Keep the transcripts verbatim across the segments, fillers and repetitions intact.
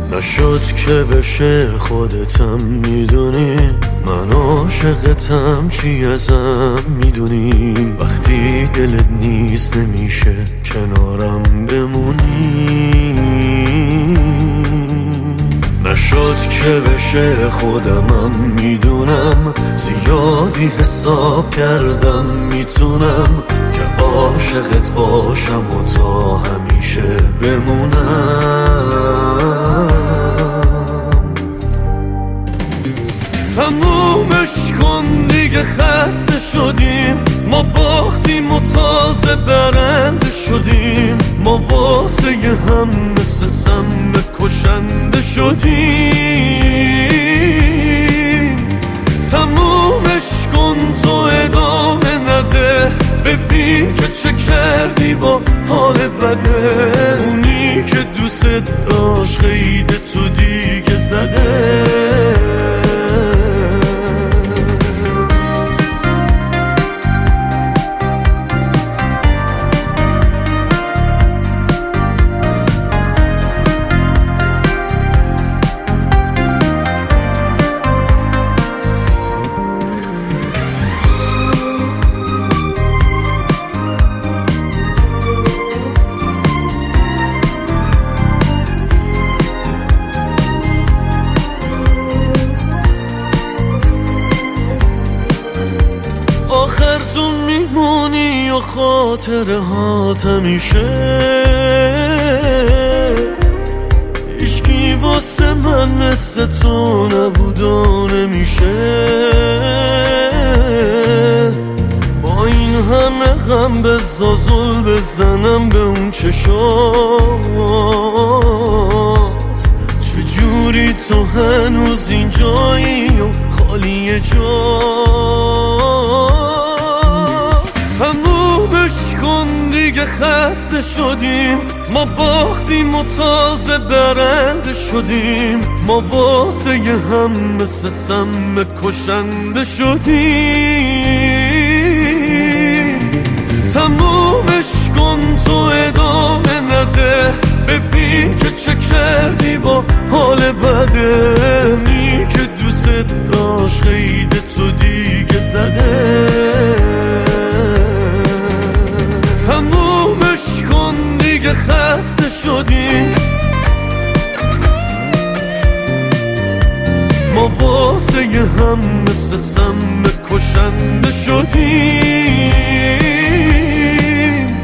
نشد که بشه خودتم میدونی، من عاشقتم چی ازم میدونی، وقتی دلت نیست نمیشه کنارم بمونی. نشد که بشه خودمم میدونم، زیادی حساب کردم میتونم که عاشقت باشم و تا همیشه بمونم. تمومش کن دیگه، خسته شدیم، ما باختیم و تازه برنده شدیم، ما واسه هم مثل سم کشنده شدیم. تمومش کن تو ادامه نده، ببین که چه کردی با حال بده، اونی که دوست داشت خیده تو دیگه زده. آخر تو میمونی و خاطره هات همیشه، هیچکی واسه من مثل تو نبود و نمیشه. با این همه غم به زازل بزنم به اون چشات، چجوری تو هنوز اینجایی و خالی جا. تمومش کن دیگه، خسته شدیم، ما باختیم و تازه برنده شدیم، ما واسه هم مثل سم کشنده شدیم. تمومش کن تو ادامه نده، ببین که چه کردی با حال بده، می که دوست داشت خیده تو دیگه زده. تمومش کن دیگه، خسته شدیم، ما واسه هم مثل سم کشنده شدیم.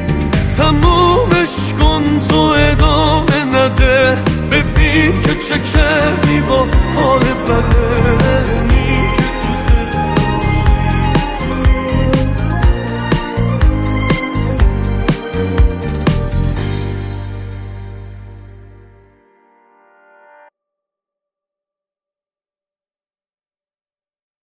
تمومش کن تو ادامه نده، ببین که چه کرد